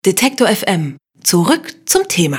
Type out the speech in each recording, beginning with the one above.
Detektor FM. Zurück zum Thema.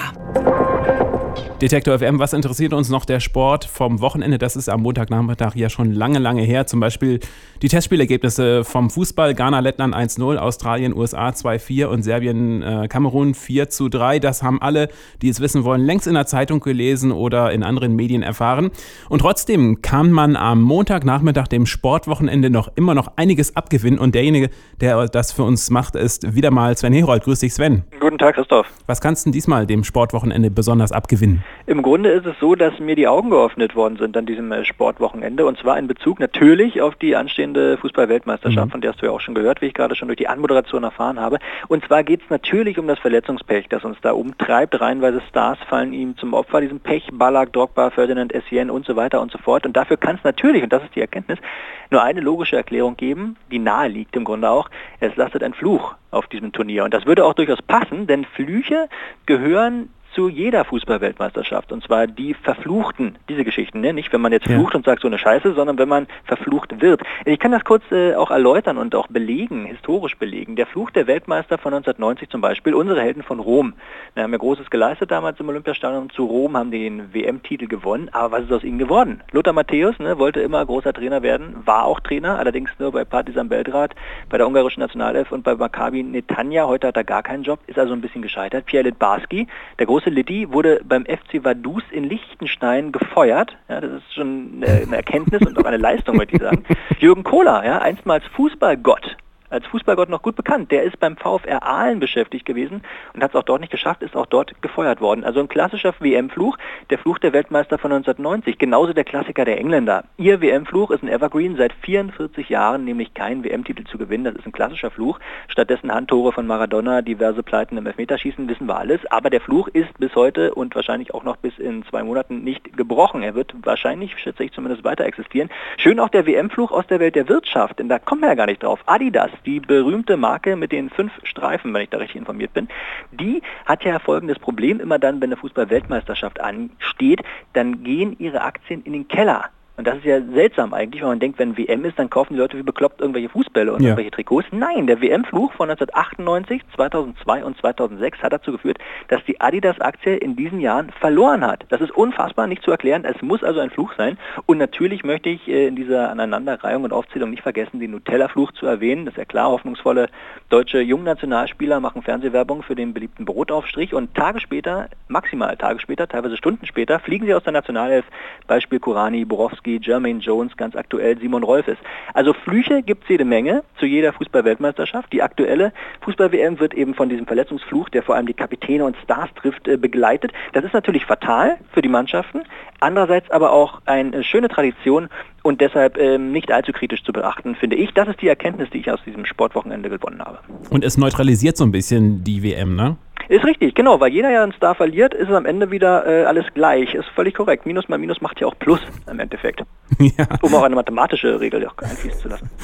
Detektor FM, was interessiert uns noch? Der Sport vom Wochenende, das ist am Montagnachmittag ja schon lange her. Zum Beispiel die Testspielergebnisse vom Fußball: Ghana, Lettland 1-0, Australien, USA 2-4 und Serbien, Kamerun 4-3. Das haben alle, die es wissen wollen, längst in der Zeitung gelesen oder in anderen Medien erfahren. Und trotzdem kann man am Montagnachmittag, dem Sportwochenende, immer noch einiges abgewinnen. Und derjenige, der das für uns macht, ist wieder mal Sven Herold. Grüß dich, Sven. Guten Tag, Christoph. Was kannst du denn diesmal dem Sportwochenende besonders abgewinnen? Im Grunde ist es so, dass mir die Augen geöffnet worden sind an diesem Sportwochenende, und zwar in Bezug natürlich auf die anstehende Fußball-Weltmeisterschaft, von der hast du ja auch schon gehört, wie ich gerade schon durch die Anmoderation erfahren habe. Und zwar geht es natürlich um das Verletzungspech, das uns da umtreibt. Reihenweise Stars fallen ihm zum Opfer, diesem Pech: Ballack, Drogba, Ferdinand, Essien und so weiter und so fort. Und dafür kann es natürlich, und das ist die Erkenntnis, nur eine logische Erklärung geben, die nahe liegt im Grunde auch: Es lastet ein Fluch auf diesem Turnier. Und das würde auch durchaus passen, denn Flüche gehören zu jeder Fußball-Weltmeisterschaft, und zwar die verfluchten, diese Geschichten, ne? Nicht, wenn man jetzt flucht und sagt so eine Scheiße, sondern wenn man verflucht wird. Ich kann das kurz auch erläutern und auch belegen, historisch belegen. Der Fluch der Weltmeister von 1990 zum Beispiel, unsere Helden von Rom. Wir haben ja Großes geleistet damals im Olympiastadion zu Rom, haben den WM-Titel gewonnen, aber was ist aus ihnen geworden? Lothar Matthäus, wollte immer großer Trainer werden, war auch Trainer, allerdings nur bei Partizan Belgrad, bei der ungarischen Nationalelf und bei Maccabi Netanya. Heute hat er gar keinen Job, ist also ein bisschen gescheitert. Pierre Littbarski, der große Litti, wurde beim FC Vaduz in Liechtenstein gefeuert. Ja, das ist schon eine Erkenntnis und auch eine Leistung, würde ich sagen. Jürgen Kohler, ja, einstmals Fußballgott, als Fußballgott noch gut bekannt, der ist beim VfR Aalen beschäftigt gewesen und hat es auch dort nicht geschafft, ist auch dort gefeuert worden. Also ein klassischer WM-Fluch, der Fluch der Weltmeister von 1990, genauso der Klassiker der Engländer. Ihr WM-Fluch ist ein Evergreen, seit 44 Jahren nämlich keinen WM-Titel zu gewinnen, das ist ein klassischer Fluch. Stattdessen Handtore von Maradona, diverse Pleiten im Elfmeterschießen, wissen wir alles, aber der Fluch ist bis heute und wahrscheinlich auch noch bis in 2 Monaten nicht gebrochen. Er wird wahrscheinlich, schätze ich zumindest, weiter existieren. Schön auch der WM-Fluch aus der Welt der Wirtschaft, denn da kommen wir ja gar nicht drauf. Adidas, die berühmte Marke mit den 5 Streifen, wenn ich da richtig informiert bin, die hat ja folgendes Problem: Immer dann, wenn eine Fußball-Weltmeisterschaft ansteht, dann gehen ihre Aktien in den Keller. Und das ist ja seltsam eigentlich, wenn man denkt, wenn WM ist, dann kaufen die Leute wie bekloppt irgendwelche Fußbälle und irgendwelche Trikots. Nein, der WM-Fluch von 1998, 2002 und 2006 hat dazu geführt, dass die Adidas-Aktie in diesen Jahren verloren hat. Das ist unfassbar, nicht zu erklären. Es muss also ein Fluch sein. Und natürlich möchte ich in dieser Aneinanderreihung und Aufzählung nicht vergessen, den Nutella-Fluch zu erwähnen. Das ist ja klar, hoffnungsvolle deutsche Jungnationalspieler machen Fernsehwerbung für den beliebten Brotaufstrich und Tage später, maximal Tage später, teilweise Stunden später, fliegen sie aus der Nationalelf. Beispiel Kurani, Borowski, Jermaine Jones, ganz aktuell Simon Rolfes. Also Flüche gibt es jede Menge zu jeder Fußball-Weltmeisterschaft. Die aktuelle Fußball-WM wird eben von diesem Verletzungsfluch, der vor allem die Kapitäne und Stars trifft, begleitet. Das ist natürlich fatal für die Mannschaften, andererseits aber auch eine schöne Tradition und deshalb nicht allzu kritisch zu beachten, finde ich. Das ist die Erkenntnis, die ich aus diesem Sportwochenende gewonnen habe. Und es neutralisiert so ein bisschen die WM, ne? Ist richtig, genau, weil jeder ja einen Star verliert, ist es am Ende wieder alles gleich. Ist völlig korrekt. Minus mal Minus macht ja auch Plus im Endeffekt. Ja. Um auch eine mathematische Regel auch einfließen zu lassen.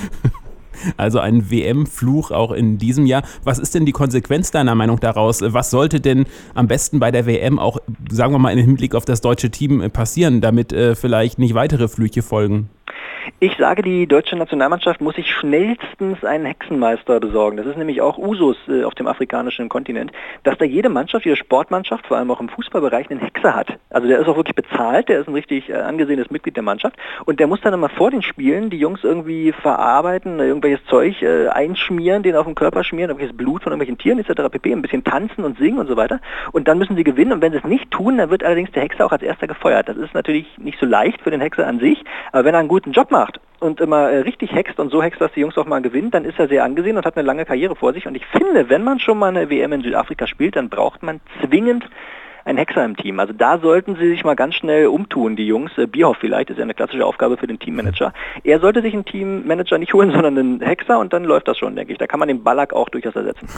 Also ein WM-Fluch auch in diesem Jahr. Was ist denn die Konsequenz deiner Meinung daraus? Was sollte denn am besten bei der WM auch, sagen wir mal, im Hinblick auf das deutsche Team passieren, damit vielleicht nicht weitere Flüche folgen? Ich sage, die deutsche Nationalmannschaft muss sich schnellstens einen Hexenmeister besorgen. Das ist nämlich auch Usus auf dem afrikanischen Kontinent, dass da jede Mannschaft, jede Sportmannschaft, vor allem auch im Fußballbereich, einen Hexer hat. Also der ist auch wirklich bezahlt, der ist ein richtig angesehenes Mitglied der Mannschaft und der muss dann immer vor den Spielen die Jungs irgendwie verarbeiten, irgendwelches Zeug einschmieren, den auf den Körper schmieren, irgendwelches Blut von irgendwelchen Tieren etc. pp., ein bisschen tanzen und singen und so weiter, und dann müssen sie gewinnen, und wenn sie es nicht tun, dann wird allerdings der Hexer auch als erster gefeuert. Das ist natürlich nicht so leicht für den Hexer an sich, aber wenn er einen guten Job macht und immer richtig hext und so hext, dass die Jungs auch mal gewinnen, dann ist er sehr angesehen und hat eine lange Karriere vor sich. Und ich finde, wenn man schon mal eine WM in Südafrika spielt, dann braucht man zwingend einen Hexer im Team. Also da sollten sie sich mal ganz schnell umtun, die Jungs. Bierhoff vielleicht, ist ja eine klassische Aufgabe für den Teammanager. Er sollte sich einen Teammanager nicht holen, sondern einen Hexer, und dann läuft das schon, denke ich. Da kann man den Ballack auch durchaus ersetzen.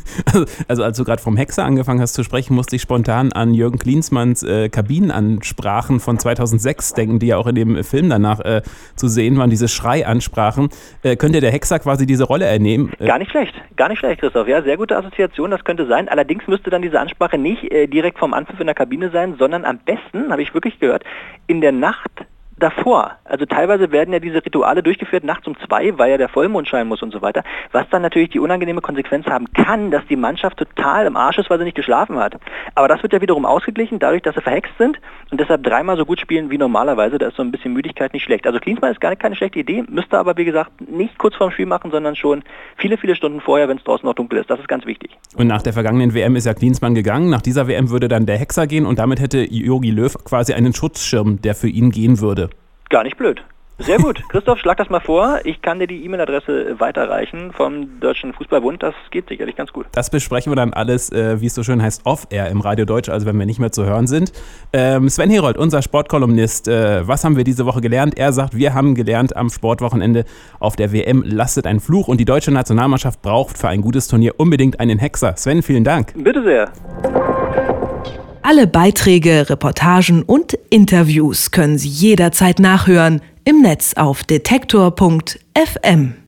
Also als du gerade vom Hexer angefangen hast zu sprechen, musste ich spontan an Jürgen Klinsmanns Kabinenansprachen von 2006 denken, die ja auch in dem Film danach zu sehen waren, diese Schreiansprachen. Könnte der Hexer quasi diese Rolle einnehmen? Gar nicht schlecht, Christoph. Ja, sehr gute Assoziation, das könnte sein. Allerdings müsste dann diese Ansprache nicht direkt vom Anpfiff in der Kabine sein, sondern am besten, habe ich wirklich gehört, in der Nacht davor. Also teilweise werden ja diese Rituale durchgeführt nachts um 2, weil ja der Vollmond scheinen muss und so weiter, was dann natürlich die unangenehme Konsequenz haben kann, dass die Mannschaft total im Arsch ist, weil sie nicht geschlafen hat. Aber das wird ja wiederum ausgeglichen, dadurch, dass sie verhext sind und deshalb 3-mal so gut spielen wie normalerweise. Da ist so ein bisschen Müdigkeit nicht schlecht. Also Klinsmann ist gar keine schlechte Idee, müsste aber, wie gesagt, nicht kurz vorm Spiel machen, sondern schon viele, viele Stunden vorher, wenn es draußen noch dunkel ist. Das ist ganz wichtig. Und nach der vergangenen WM ist ja Klinsmann gegangen. Nach dieser WM würde dann der Hexer gehen und damit hätte Jogi Löw quasi einen Schutzschirm, der für ihn gehen würde. Gar nicht blöd. Sehr gut. Christoph, schlag das mal vor. Ich kann dir die E-Mail-Adresse weiterreichen vom Deutschen Fußballbund. Das geht sicherlich ganz gut. Das besprechen wir dann alles, wie es so schön heißt, off-air im Radio Deutsch, also wenn wir nicht mehr zu hören sind. Sven Herold, unser Sportkolumnist, was haben wir diese Woche gelernt? Er sagt, wir haben gelernt am Sportwochenende, auf der WM lastet ein Fluch und die deutsche Nationalmannschaft braucht für ein gutes Turnier unbedingt einen Hexer. Sven, vielen Dank. Bitte sehr. Alle Beiträge, Reportagen und Interviews können Sie jederzeit nachhören im Netz auf detektor.fm.